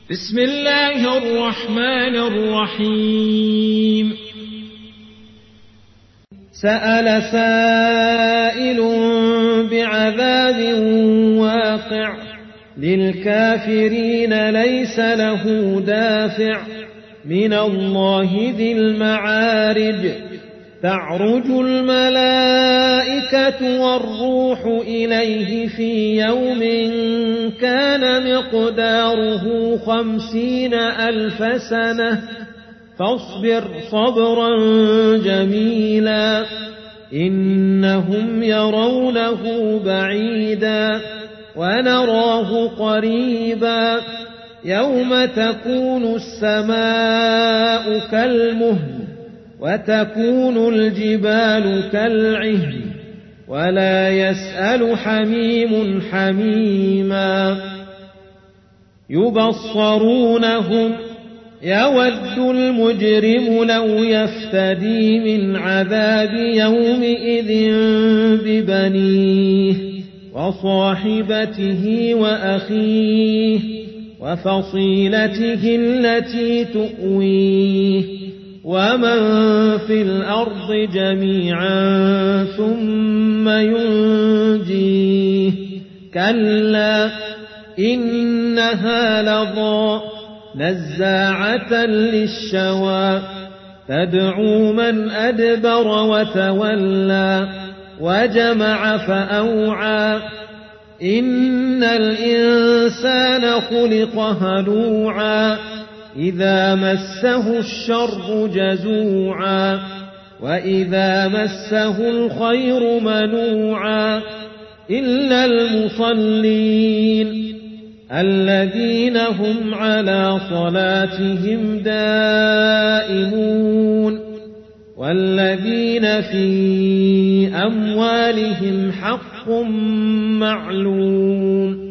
بسم الله الرحمن الرحيم. سأل سائل بعذاب واقع للكافرين ليس له دافع من الله ذي المعارج. تعرج الملائكة والروح إليه في يوم كان مقداره 50,000 سنة فاصبر صبرا جميلا إنهم يرونه بعيدا ونراه قريبا يوم تكون السماء كالمهل وتكون الجبال كالعهن ولا يسأل حميم حميما. يبصرونهم يود المجرم لو يفتدي من عذاب يومئذ ببنيه وصاحبته وأخيه وفصيلته التي تؤويه ومن في الأرض جميعا ثم ينجيه. كلا إنها لظى نزاعة للشوى تدعو من أدبر وتولى وجمع فأوعى. إن الإنسان خلق هلوعا إذا مسه الشر جزوعا وإذا مسه الخير منوعا إلا المصلين الذين هم على صلاتهم دائمون والذين في أموالهم حق معلوم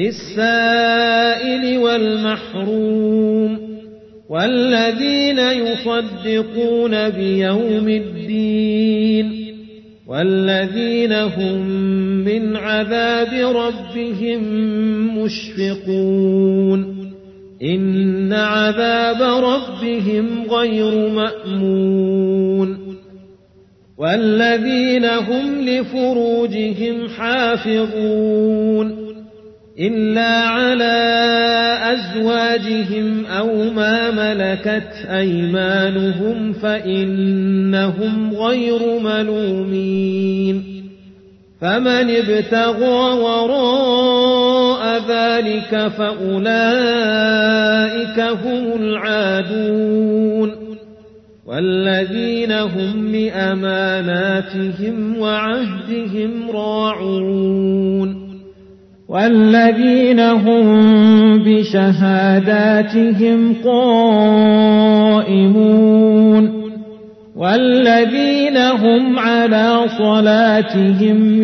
للسائل والمحروم والذين يصدقون بيوم الدين والذين هم من عذاب ربهم مشفقون. إن عذاب ربهم غير مأمون. والذين هم لفروجهم حافظون إلا على أزواجهم أو ما ملكت أيمانهم فإنهم غير ملومين. فمن ابتغى وراء ذلك فأولئك هم العادون. والذين هم لأماناتهم وعهدهم راعون والذين هم بشهاداتهم قائمون والذين هم على صلاتهم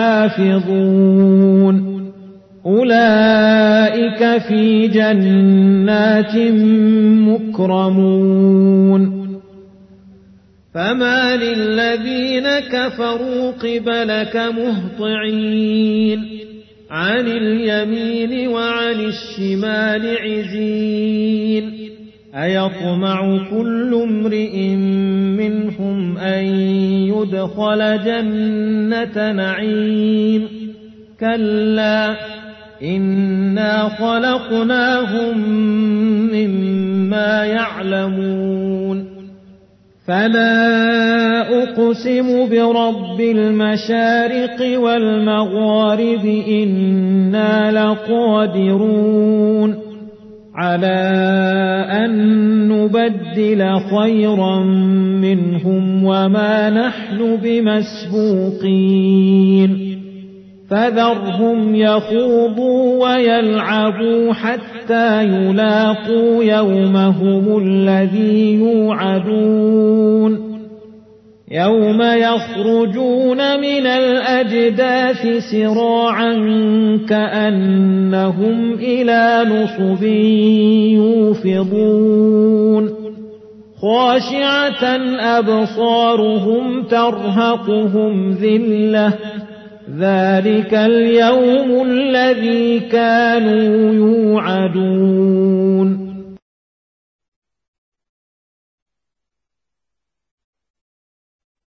يحافظون أولئك في جنات مكرمون. فما للذين كفروا قبلك مهطعين عن اليمين وعن الشمال عزين. أيطمع كل امرئ منهم أن يدخل جنة نعيم كلا إنا خلقناهم مما يعلمون. فلا أقسم برب المشارق والمغارب إنا لقادرون على أن نبدل خيرا منهم وما نحن بمسبوقين. فذرهم يخوضوا ويلعبوا حتى يلاقوا يومهم الذي يوعدون يوم يخرجون من الأجداث سراعا كأنهم إلى نصب يوفضون خاشعة أبصارهم ترهقهم ذلة ذلك اليوم الذي كانوا يوعدون